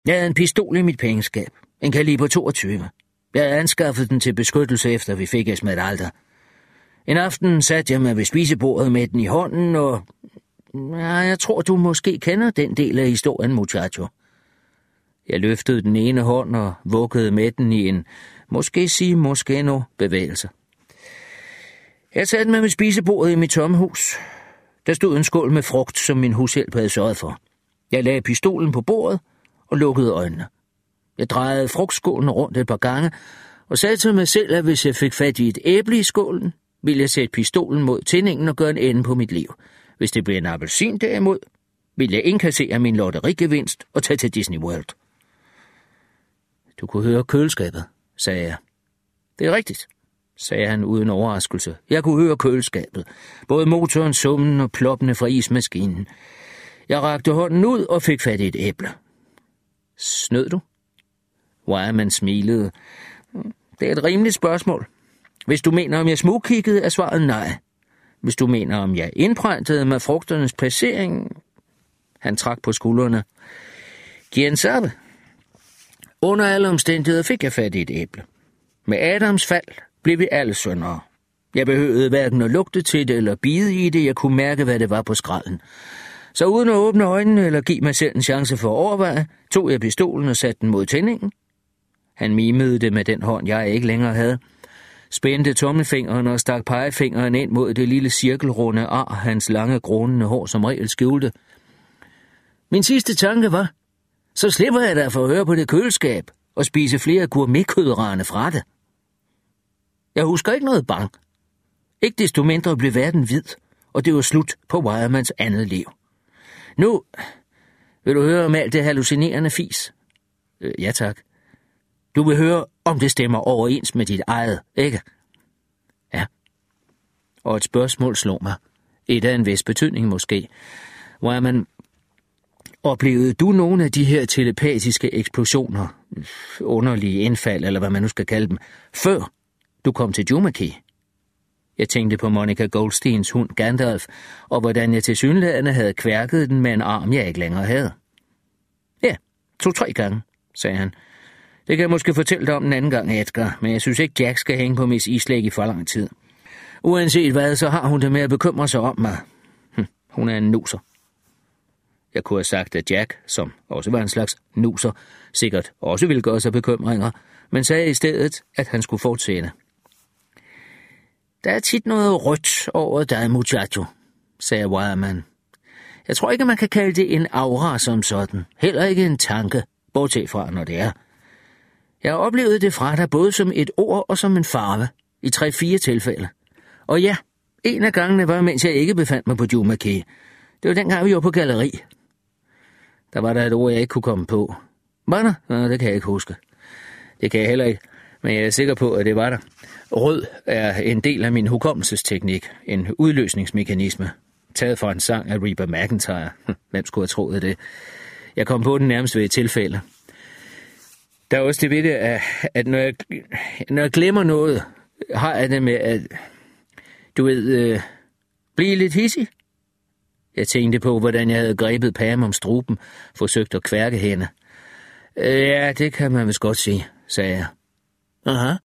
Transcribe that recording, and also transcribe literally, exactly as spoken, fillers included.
Jeg havde en pistol i mit pengeskab. En kaliber toogtyve. Jeg havde anskaffet den til beskyttelse, efter vi fik Esmeralda. En aften satte jeg mig ved spisebordet med den i hånden, og... Ja, jeg tror, du måske kender den del af historien, muchacho. Jeg løftede den ene hånd og vuggede med den i en, måske sige, måske no bevægelse. Jeg satte mig ved spisebordet i mit tomme hus. Der stod en skål med frugt, som min hushjælp havde sørget for. Jeg lagde pistolen på bordet og lukkede øjnene. Jeg drejede frugtskålen rundt et par gange og sagde til mig selv, at hvis jeg fik fat i et æble i skålen, ville jeg sætte pistolen mod tændingen og gøre en ende på mit liv. Hvis det blev en appelsin derimod, ville jeg indkassere min lotterigevinst og tage til Disney World. Du kunne høre køleskabet, sagde jeg. Det er rigtigt, sagde han uden overraskelse. Jeg kunne høre køleskabet, både motorens summen og ploppene fra ismaskinen. Jeg rakte hånden ud og fik fat i et æble. Snød du? Wireman smilede. Det er et rimeligt spørgsmål. Hvis du mener, om jeg smugkiggede, er svaret nej. Hvis du mener, om jeg indprintede med frugternes placering... Han trak på skuldrene. Quien sabe? Under alle omstændigheder fik jeg fat i et æble. Med Adams fald blev vi alle syndere. Jeg behøvede hverken at lugte til det eller bide i det. Jeg kunne mærke, hvad det var på skralden. Så uden at åbne øjnene eller give mig selv en chance for at overveje, tog jeg pistolen og satte den mod tændingen. Han mimede det med den hånd, jeg ikke længere havde. Spændte tommelfingeren og stak pegefingeren ind mod det lille cirkelrunde ar, hans lange grånende hår som regel skjulte. Min sidste tanke var, så slipper jeg da for at høre på det køleskab og spise flere gourmetkødrane fra det. Jeg husker ikke noget bang. Ikke desto mindre blev verden hvid, og det var slut på Wiremans andet liv. Nu vil du høre om alt det hallucinerende fis? Øh, ja tak. Du vil høre, om det stemmer overens med dit eget, ikke? Ja. Og et spørgsmål slog mig. Et af en vis betydning måske. Wireman, oplevede du nogle af de her telepatiske eksplosioner, underlige indfald, eller hvad man nu skal kalde dem, før du kom til Jumaki? Jeg tænkte på Monica Goldsteins hund Gandalf, og hvordan jeg tilsyneladende havde kværket den med en arm, jeg ikke længere havde. Ja, to-tre gange, sagde han. Det kan jeg måske fortælle dig om en anden gang, Edgar, men jeg synes ikke, Jack skal hænge på Miss Islæg i for lang tid. Uanset hvad, så har hun det med at bekymre sig om mig. Hm, hun er en nuser. Jeg kunne have sagt, at Jack, som også var en slags nuser, sikkert også ville gøre sig bekymringer, men sagde i stedet, at han skulle fortsætte. Der er tit noget rødt over dig, muchacho, sagde Wireman. Jeg tror ikke, man kan kalde det en aura som sådan. Heller ikke en tanke, bortset fra, når det er. Jeg har oplevet det fra dig både som et ord og som en farve, i tre-fire tilfælde. Og ja, en af gangene var, mens jeg ikke befandt mig på Jumaki. Det var dengang, vi var på galleri. Der var der et ord, jeg ikke kunne komme på. Var der? Nå, det kan jeg ikke huske. Det kan jeg heller ikke, men jeg er sikker på, at det var der. Rød er en del af min hukommelsesteknik, en udløsningsmekanisme, taget fra en sang af Reba McEntire. Hvem skulle have troet det? Jeg kom på den nærmest ved et tilfælde. Der er også det ved det, at, at når, jeg, når jeg glemmer noget, har jeg det med at, du ved, øh, blive lidt hissig. Jeg tænkte på, hvordan jeg havde grebet Pam om struben, forsøgt at kværke hende. Ja, det kan man vist godt sige, sagde jeg. Aha.